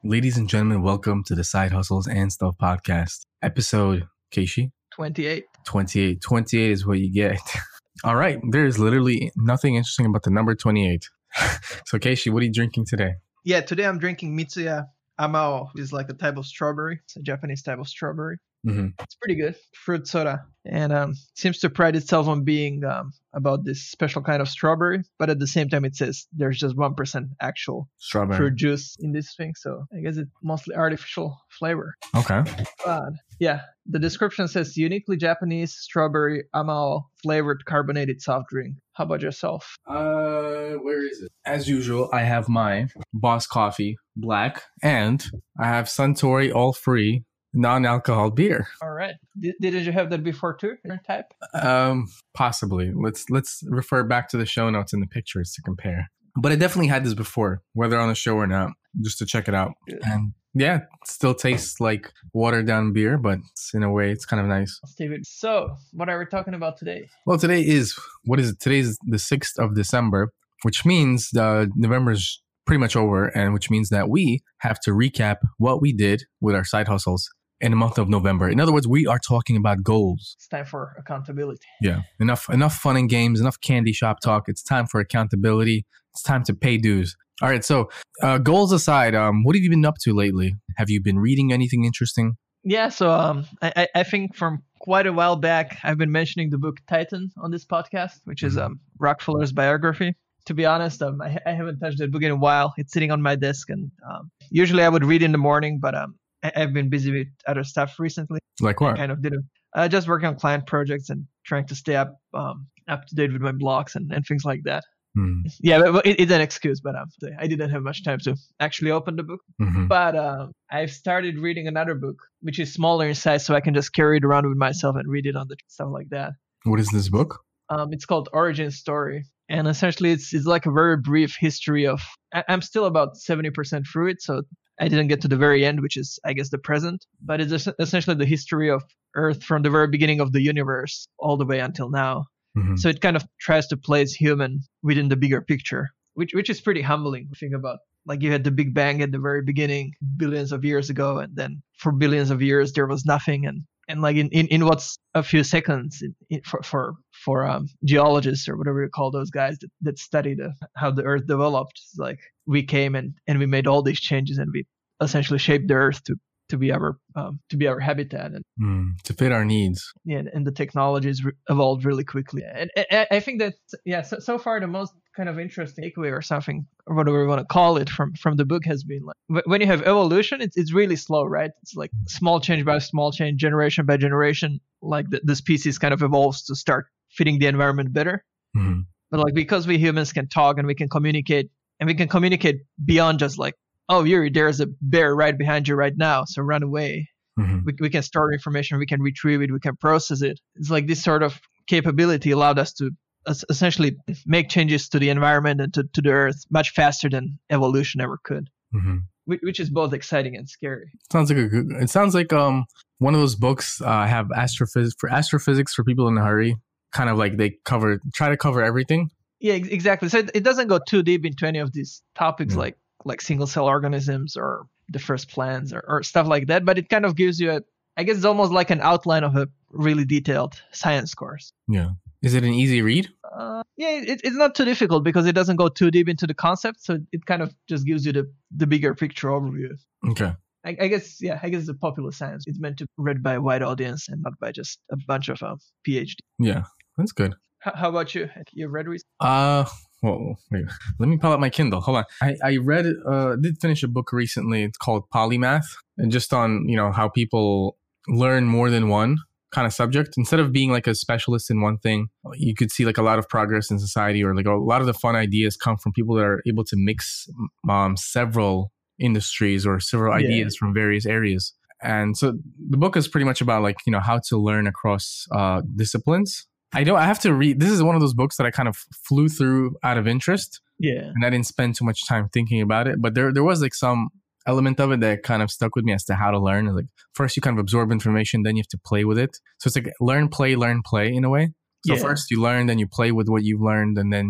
Ladies and gentlemen, welcome to the Side Hustles and Stuff podcast. Episode, Keishi? 28. 28. 28 is what you get. All right. There is literally nothing interesting about the number 28. So, Keishi, what are you drinking today? Yeah, today I'm drinking Mitsuya Amao, which is like a type of strawberry. It's a Japanese type of strawberry. Mm-hmm. It's pretty good. Fruit soda. And seems to pride itself on being about this special kind of strawberry. But at the same time, it says there's just 1% actual Strawberry. fruit juice in this thing. So I guess it's mostly artificial flavor. Okay. But yeah, the description says uniquely Japanese strawberry Amao flavored carbonated soft drink. How about yourself? Where is it? As usual, I have my Boss Coffee Black and I have Suntory All Free non-alcohol beer. All right. Did you have that before too? Different type? Possibly. Let's refer back to the show notes and the pictures to compare. But I definitely had this before, whether on the show or not, just to check it out. Good. And yeah, it still tastes like watered down beer, but in a way, it's kind of nice. Steven. So, what are we talking about today? Well, today is, what is it? Today is the 6th of December, which means November's pretty much over, and which means that we have to recap what we did with our side hustles in the month of November. In other words, we are talking about goals. It's time for accountability. Yeah. Enough fun and games, enough candy shop talk. It's time for accountability. It's time to pay dues. All right. So goals aside, what have you been up to lately? Have you been reading anything interesting? Yeah. So I think from quite a while back, I've been mentioning the book Titan on this podcast, which is Rockefeller's biography. To be honest, I haven't touched that book in a while. It's sitting on my desk, and usually I would read in the morning, but I've been busy with other stuff recently. Like what? I kind of didn't. Just working on client projects and trying to stay up to date with my blogs and things like that. Yeah, but it's an excuse, but I didn't have much time to actually open the book. Mm-hmm. But I've started reading another book, which is smaller in size, so I can just carry it around with myself and read it on the stuff like that. What is this book? It's called Origin Story. And essentially, it's like a very brief history of... I'm still about 70% through it, so I didn't get to the very end, which is, I guess, the present. But it's essentially the history of Earth from the very beginning of the universe all the way until now. Mm-hmm. So it kind of tries to place human within the bigger picture, which is pretty humbling to think about. Like you had the Big Bang at the very beginning, billions of years ago, and then for billions of years there was nothing. And like in what's a few seconds for geologists or whatever you call those guys that study how the Earth developed, it's like we came and we made all these changes and we essentially shaped the Earth to be our habitat and to fit our needs. Yeah, and the technologies evolved really quickly. And I think that so far the most kind of interesting takeaway or something, or whatever we want to call it, from the book has been like when you have evolution, it's really slow, right? It's like small change by small change, generation by generation. Like the species kind of evolves to start fitting the environment better. Mm-hmm. But like because we humans can talk and we can communicate beyond just like, oh, Yuri, there's a bear right behind you right now, so run away. Mm-hmm. We can store information, we can retrieve it, we can process it. It's like this sort of capability allowed us to essentially make changes to the environment and to the Earth much faster than evolution ever could. Mm-hmm. Which is both exciting and scary. It sounds like one of those books have astrophysics for people in a hurry. Kind of like they try to cover everything. Yeah, exactly. So it doesn't go too deep into any of these topics like single cell organisms or the first plants or stuff like that, but it kind of gives you I guess it's almost like an outline of a really detailed science course. Yeah. Is it an easy read? It's not too difficult because it doesn't go too deep into the concept, so it kind of just gives you the bigger picture overview. Okay. I guess it's a popular science. It's meant to be read by a wide audience and not by just a bunch of PhD. Yeah, that's good. How about you? You read recently? Well, wait. Let me pull out my Kindle. Hold on. I read, did finish a book recently. It's called Polymath, and just on, how people learn more than one kind of subject. Instead of being like a specialist in one thing, you could see like a lot of progress in society, or like a lot of the fun ideas come from people that are able to mix several industries or several ideas from various areas. And so the book is pretty much about like, how to learn across disciplines. I have to read. This is one of those books that I kind of flew through out of interest. Yeah. And I didn't spend too much time thinking about it. But there was like some element of it that kind of stuck with me as to how to learn. Like first you kind of absorb information, then you have to play with it. So it's like learn, play in a way. So first you learn, then you play with what you've learned, and then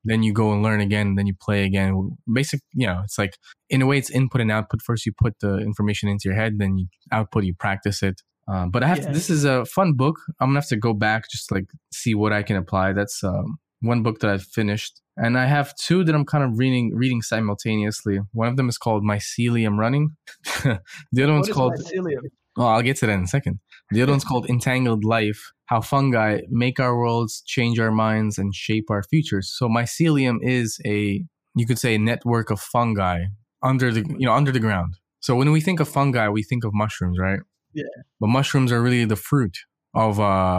then you go and learn again, then you play again. Basic, it's like, in a way, it's input and output. First, you put the information into your head, then you output, you practice it. But this is a fun book. I'm gonna have to go back, just like see what I can apply. That's one book that I've finished. And I have two that I'm kind of reading simultaneously. One of them is called Mycelium Running. The other one's called Mycelium? Oh, I'll get to that in a second. The other one's called Entangled Life: How Fungi Make Our Worlds, Change Our Minds, and Shape Our Futures. So mycelium is you could say, a network of fungi under the ground. So when we think of fungi, we think of mushrooms, right? Yeah. But mushrooms are really the fruit of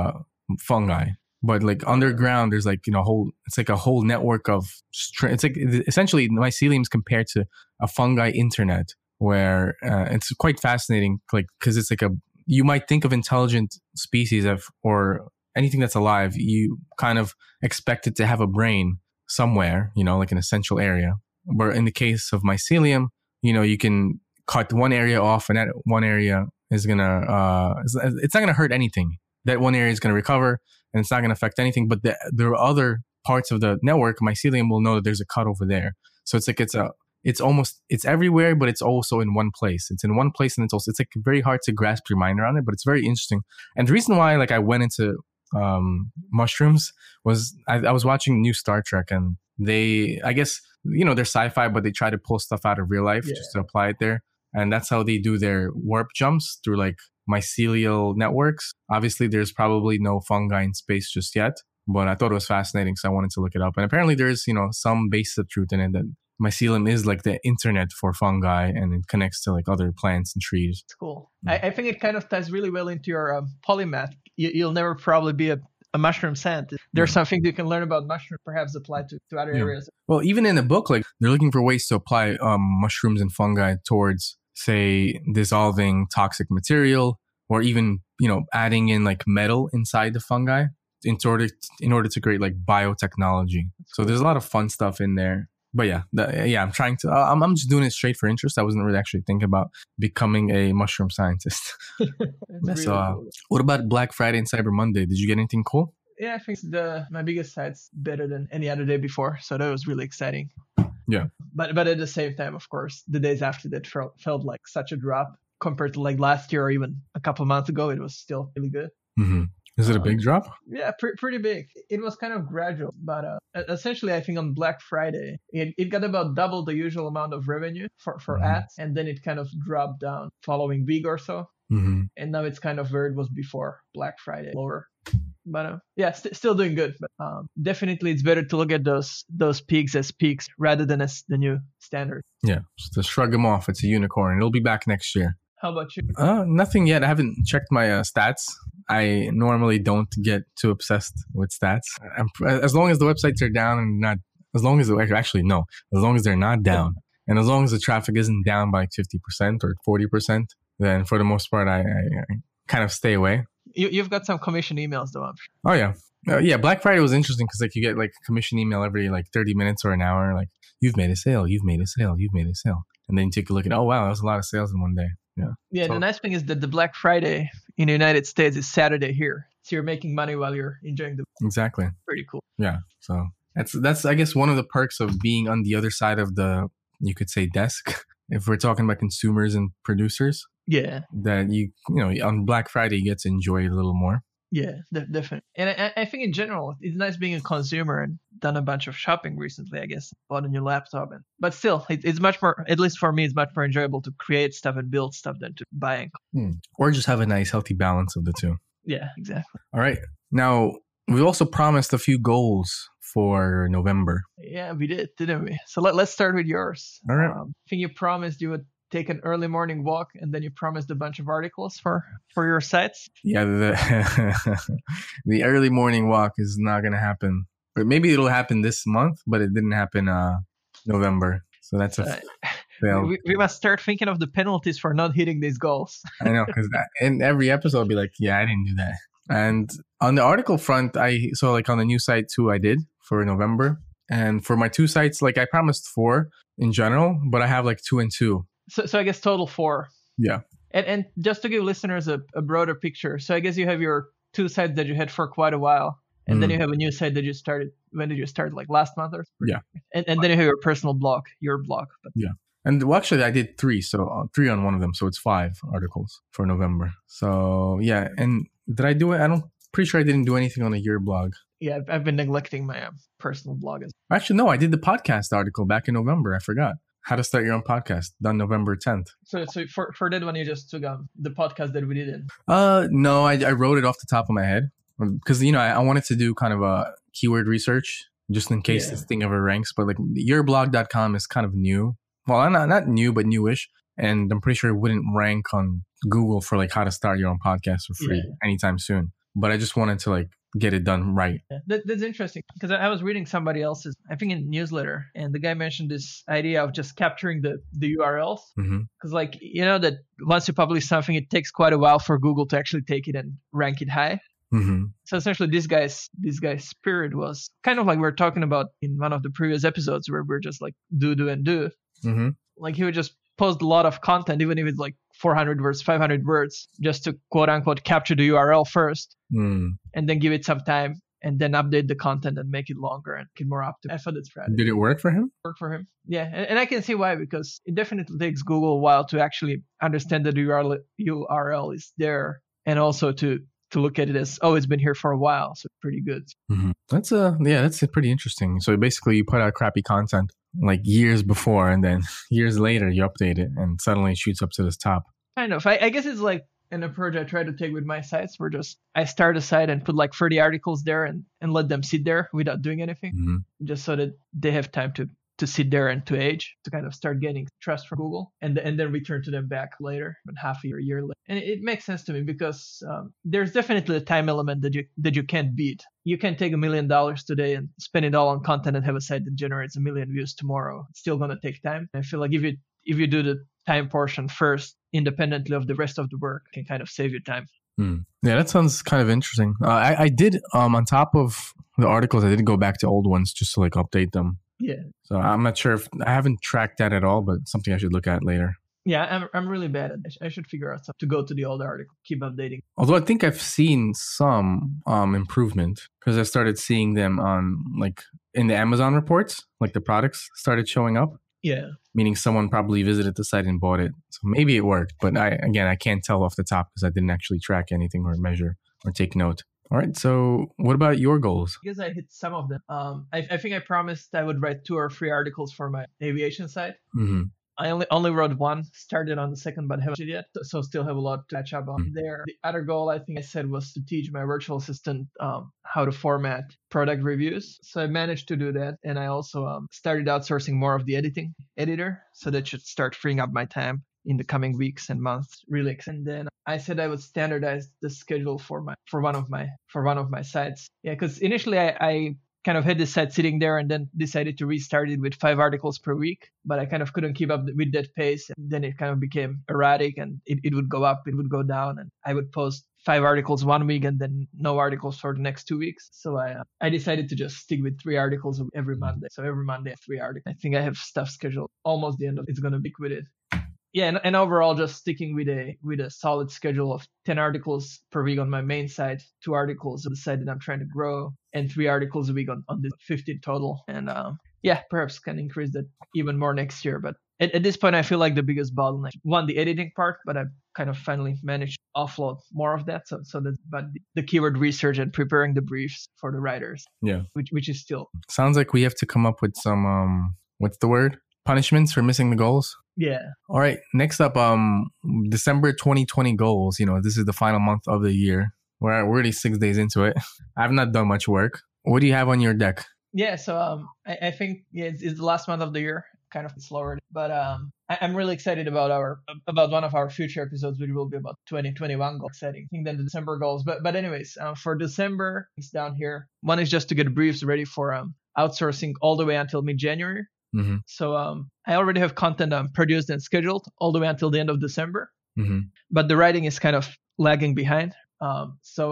fungi. But like underground, there's like, it's like a whole network of, it's like essentially mycelium is compared to a fungi internet, where it's quite fascinating, like, because it's like you might think of intelligent species or anything that's alive, you kind of expect it to have a brain somewhere, like an essential area. But in the case of mycelium, you can cut one area off, and that one area is it's not gonna hurt anything. That one area is gonna recover, and it's not gonna affect anything. But there are other parts of the network. Mycelium will know that there's a cut over there. So it's like it's everywhere, but it's also in one place. It's in one place, and it's like very hard to grasp your mind around it, but it's very interesting. And the reason why like I went into mushrooms was I was watching new Star Trek, and I guess they're sci-fi, but they try to pull stuff out of real life just to apply it there. And that's how they do their warp jumps, through like mycelial networks. Obviously, there's probably no fungi in space just yet, but I thought it was fascinating, so I wanted to look it up. And apparently there's, some basis of truth in it, that mycelium is like the internet for fungi, and it connects to like other plants and trees. It's cool. I think it kind of ties really well into your polymath. You'll never probably be a mushroom scientist. There's something you can learn about mushrooms, perhaps applied to other areas. Well, even in the book, like, they're looking for ways to apply mushrooms and fungi towards, say, dissolving toxic material, or even, adding in like metal inside the fungi in order to create like biotechnology. So there's a lot of fun stuff in there. But I'm trying to, I'm just doing it straight for interest. I wasn't really actually thinking about becoming a mushroom scientist. Really cool. What about Black Friday and Cyber Monday? Did you get anything cool? Yeah, I think my biggest site's better than any other day before. So that was really exciting. Yeah. But at the same time, of course, the days after that felt like such a drop compared to like last year, or even a couple of months ago. It was still really good. Mm-hmm. Is it a big drop? Yeah, pretty big. It was kind of gradual, but essentially, I think on Black Friday, it got about double the usual amount of revenue for ads, and then it kind of dropped down following week or so. Mm-hmm. And now it's kind of where it was before Black Friday, lower. But still doing good. But definitely, it's better to look at those peaks as peaks rather than as the new standard. Yeah, just shrug them off. It's a unicorn. It'll be back next year. How about you? Nothing yet. I haven't checked my stats. I normally don't get too obsessed with stats. As long as the websites are down and not, as long as they're not down, and as long as the traffic isn't down by like 50% or 40%, then for the most part, I kind of stay away. You've got some commission emails though. Oh yeah. Black Friday was interesting because like you get like a commission email every like 30 minutes or an hour, like, you've made a sale, you've made a sale, you've made a sale. And then you take a look at, oh wow, that was a lot of sales in one day. Yeah. Yeah, so the nice thing is that the Black Friday in the United States is Saturday here. So you're making money while you're enjoying the Exactly. Pretty cool. Yeah. So that's I guess one of the perks of being on the other side of the, you could say, desk, if we're talking about consumers and producers. Yeah. That you on Black Friday you get to enjoy it a little more. Yeah, definitely. And I think in general, it's nice being a consumer and done a bunch of shopping recently, I guess. Bought a new laptop. But still, it's much more, at least for me, it's much more enjoyable to create stuff and build stuff than to buy. Or just have a nice, healthy balance of the two. Yeah, exactly. All right. Now, we also promised a few goals for November. Yeah, we did, didn't we? So let's start with yours. All right. I think you promised you would take an early morning walk, and then you promised a bunch of articles for your sites. Yeah, the early morning walk is not going to happen. But maybe it'll happen this month, but it didn't happen November. So that's a fail. We must start thinking of the penalties for not hitting these goals. I know, because in every episode I'll be like, yeah, I didn't do that. And on the article front, so like on the new site too, I did for November. And for my two sites, like I promised 4 in general, but I have like 2 and 2. So I guess total 4. Yeah. And just to give listeners a broader picture, so I guess you have your 2 sites that you had for quite a while, And then you have a new site that you started. When did you start? Like last month or something? Yeah. And then you have your personal blog, your blog. But yeah. And well, actually, I did 3, so 3 on one of them, so it's 5 articles for November. So yeah, and did I do it? Pretty sure I didn't do anything on the year blog. Yeah, I've been neglecting my personal blog. Actually, no, I did the podcast article back in November. I forgot. How to start your own podcast, done November 10th. So for that one, you just took the podcast that we did in? No, I wrote it off the top of my head because, I wanted to do kind of a keyword research just in case this thing ever ranks. But like yourblog.com is kind of new. Well, not new, but newish. And I'm pretty sure it wouldn't rank on Google for like how to start your own podcast for free anytime soon. But I just wanted to like get it done right. Yeah. That's interesting because I was reading somebody else's, I think in newsletter, and the guy mentioned this idea of just capturing the URLs. Because like, that once you publish something, it takes quite a while for Google to actually take it and rank it high. So essentially this guy's spirit was kind of like we were talking about in one of the previous episodes where we're just like do and do. Like he would just post a lot of content, even if it's like 400 words, 500 words, just to quote unquote capture the URL first and then give it some time and then update the content and make it longer and get more optimal. I thought that's right. Did it work for him? Work for him. Yeah. And I can see why, because it definitely takes Google a while to actually understand that the URL is there and also to look at it as, it's been here for a while. So pretty good. That's pretty interesting. So basically you put out crappy content like years before and then years later you update it and suddenly it shoots up to this top. Kind of. I guess it's like an approach I try to take with my sites where I start a site and put like 30 articles there and let them sit there without doing anything, just so that they have time to sit there and to age, to kind of start getting trust from Google and then return to them back later, but half a year later. And it makes sense to me because there's definitely a time element that you can't beat. You can take $1 million today and spend it all on content and have a site that generates 1 million views tomorrow. It's still going to take time. I feel like if you do the time portion first, independently of the rest of the work, it can kind of save you time. Yeah, that sounds kind of interesting. I did, on top of the articles, I did go back to old ones just to like update them. Yeah. So I'm not sure if I haven't tracked that at all, but something I should look at later. Yeah, I'm really bad at it. I should figure out something to go to the old article, keep updating. Although I think I've seen some improvement because I started seeing them on like in the Amazon reports, like the products started showing up. Yeah. Meaning someone probably visited the site and bought it. So maybe it worked, but I can't tell off the top because I didn't actually track anything or measure or take note. All right. So what about your goals? Because I hit some of them. I think I promised I would write 2 or 3 articles for my aviation site. I only wrote 1, started on the second, but haven't yet. So still have a lot to catch up on there. The other goal I think I said was to teach my virtual assistant how to format product reviews. So I managed to do that. And I also started outsourcing more of the editor. So that should start freeing up my time in the coming weeks and months. Really. And then I said I would standardize the schedule for one of my sites. Yeah, because initially I kind of had this site sitting there and then decided to restart it with 5 articles per week, but I kind of couldn't keep up with that pace. And then it kind of became erratic and it would go up, it would go down, and I would post 5 articles one week and then no articles for the next 2 weeks. So I decided to just stick with 3 articles every Monday. So every Monday, 3 articles. I think I have stuff scheduled almost the end of it's going to be with it. Yeah, and overall, just sticking with a solid schedule of 10 articles per week on my main site, 2 articles on the site that I'm trying to grow, and 3 articles a week on the 50 total. And perhaps can increase that even more next year. But at this point, I feel like the biggest bottleneck, one, the editing part, but I've kind of finally managed to offload more of that. But the keyword research and preparing the briefs for the writers. Yeah. Which is still. Sounds like we have to come up with some, what's the word? Punishments for missing the goals? Yeah. All right. Next up, December 2020 goals. This is the final month of the year. We're already 6 days into it. I've not done much work. What do you have on your deck? Yeah. So I think it's the last month of the year. Kind of slower, but I'm really excited about one of our future episodes, which will be about 2021 goals. Exciting. I think then the December goals. But anyways, for December, it's down here. One is just to get briefs ready for outsourcing all the way until mid-January. So I already have content produced and scheduled all the way until the end of December, but the writing is kind of lagging behind. On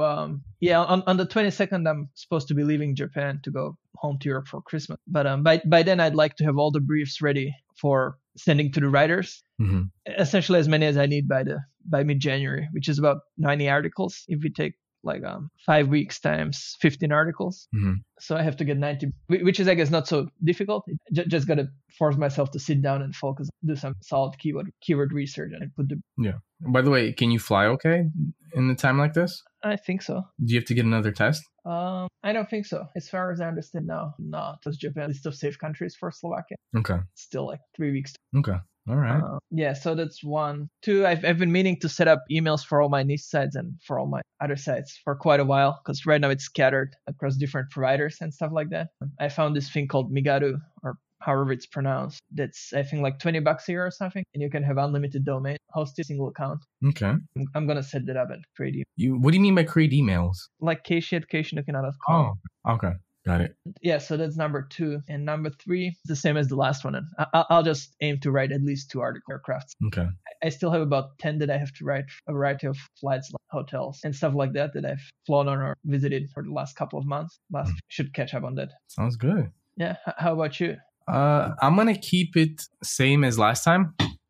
the 22nd, I'm supposed to be leaving Japan to go home to Europe for Christmas. But by then, I'd like to have all the briefs ready for sending to the writers. Essentially as many as I need by mid-January, which is about 90 articles if we take like 5 weeks times 15 articles. So I have to get 90, which is, I guess, not so difficult. Just got to force myself to sit down and focus, do some solid keyword research and put the... Yeah. By the way, can you fly okay in a time like this? I think so. Do you have to get another test? I don't think so. As far as I understand now, not. It's Japan list of safe countries for Slovakia. Okay. Still like 3 weeks. Okay. All right. Yeah, so that's one. Two, I've been meaning to set up emails for all my niche sites and for all my other sites for quite a while, because right now it's scattered across different providers and stuff like that. I found this thing called Migaru, or however it's pronounced. That's, I think, like $20 a year or something, and you can have unlimited domain, host a single account. Okay. I'm gonna set that up and create email. What do you mean by create emails? Like keishi@keishinukinata.com. Oh, okay. Got it. Yeah, so that's number 2. And number 3 is the same as the last one. And I'll just aim to write at least 2 article aircrafts. Okay. I still have about 10 that I have to write, a variety of flights, hotels, and stuff like that I've flown on or visited for the last couple of months. Should catch up on that. Sounds good. Yeah. How about you? I'm going to keep it same as last time.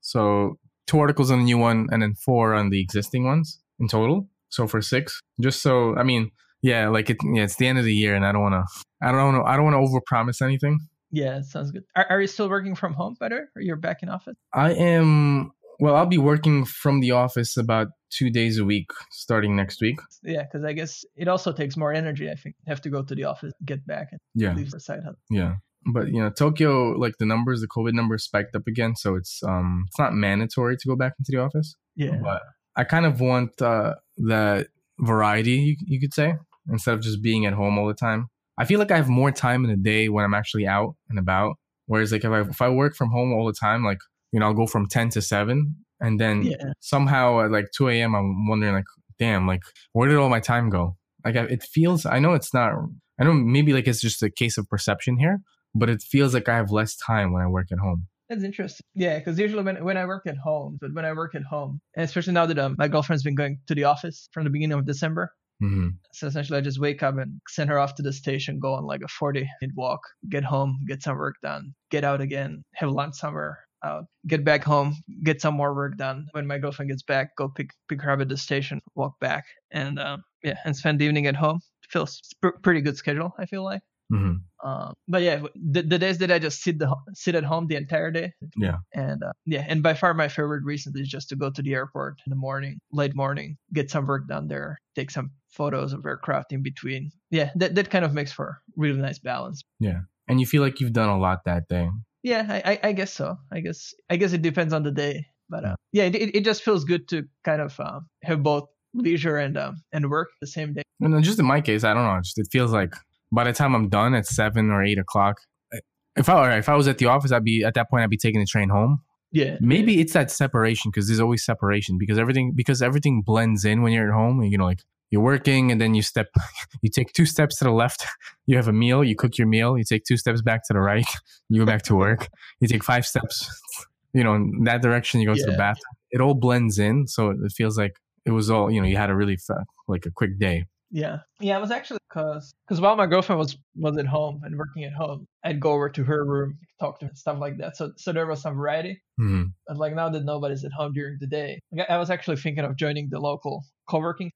So 2 articles on the new one and then 4 on the existing ones in total. So for 6, just so, I mean, yeah, like it's the end of the year and I don't want to overpromise anything. Yeah, it sounds good. Are you still working from home, better, or you're back in office? I am. Well, I'll be working from the office about 2 days a week starting next week. Yeah, because I guess it also takes more energy, I think. You have to go to the office, get back, and leave the side hustle. Yeah. But, Tokyo, like the COVID numbers spiked up again. So it's not mandatory to go back into the office. Yeah. But I kind of want that variety, you could say, instead of just being at home all the time. I feel like I have more time in the day when I'm actually out and about. Whereas like if I work from home all the time, like, I'll go from 10 to 7 and then somehow at like 2 a.m. I'm wondering like, damn, like where did all my time go? Like it feels, I know maybe like it's just a case of perception here, but it feels like I have less time when I work at home. That's interesting. Yeah, because usually when I work at home, and especially now that my girlfriend's been going to the office from the beginning of December, so essentially I just wake up and send her off to the station, go on like a 40-minute walk, get home, get some work done, get out again, have lunch somewhere out, get back home, get some more work done. When my girlfriend gets back, go pick her up at the station, walk back, and and spend the evening at home. It feels pretty good schedule, I feel like. But yeah, the days that I just sit at home the entire day. Yeah. And by far my favorite recently is just to go to the airport in the morning, late morning, get some work done there, take some photos of aircraft in between. Yeah, that kind of makes for a really nice balance. Yeah. And you feel like you've done a lot that day. Yeah, I guess so. I guess it depends on the day, but it just feels good to kind of have both leisure and work the same day. And just in my case, I don't know. It feels like by the time I'm done at 7 or 8 o'clock, if I was at the office, I'd be taking the train home. Yeah. Maybe it's that separation, because there's always separation because everything blends in when you're at home. Like you're working and then you take 2 steps to the left, you have a meal, you cook your meal, you take 2 steps back to the right, you go back to work, you take 5 steps, in that direction, you go to the bathroom. It all blends in. So it feels like it was all, you had a really like a quick day. Yeah. Yeah, it was actually because while my girlfriend was at home and working at home, I'd go over to her room, talk to her, stuff like that. So there was some variety. But like now that nobody's at home during the day, I was actually thinking of joining the local co-working,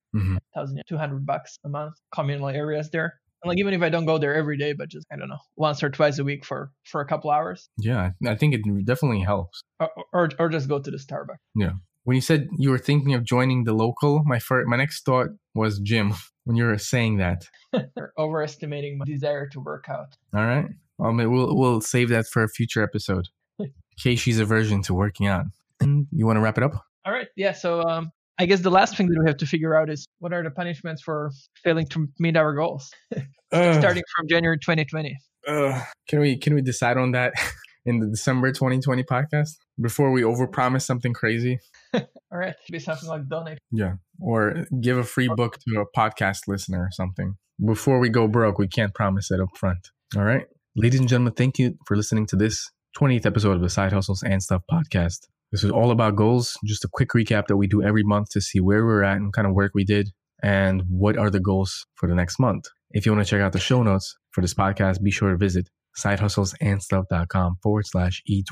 $1,200 a month, communal areas there. And like even if I don't go there every day, but just, I don't know, once or twice a week for a couple hours. Yeah, I think it definitely helps. Or just go to the Starbucks. Yeah. When you said you were thinking of joining the local, my next thought was gym. When you were saying that, you're overestimating my desire to work out. All right. Well, we'll save that for a future episode. Keishi's aversion to working out. And you want to wrap it up? All right. Yeah. So I guess the last thing that we have to figure out is what are the punishments for failing to meet our goals, starting from January 2020. Can we decide on that in the December 2020 podcast before we overpromise something crazy? All right. Should be something like donate. Yeah. Or give a free book to a podcast listener or something. Before we go broke, we can't promise it up front. All right. Ladies and gentlemen, thank you for listening to this 20th episode of the Side Hustles and Stuff podcast. This is all about goals. Just a quick recap that we do every month to see where we're at and what kind of work we did and what are the goals for the next month. If you want to check out the show notes for this podcast, be sure to visit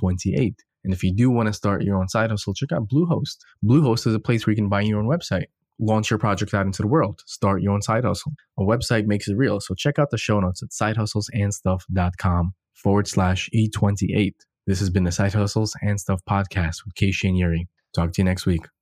sidehustlesandstuff.com/E28. And if you do want to start your own side hustle, check out Bluehost. Bluehost is a place where you can buy your own website. launch your project out into the world. Start your own side hustle. A website makes it real. So check out the show notes at sidehustlesandstuff.com/E28. This has been the Side Hustles and Stuff podcast with Keishi and Yuri. Talk to you next week.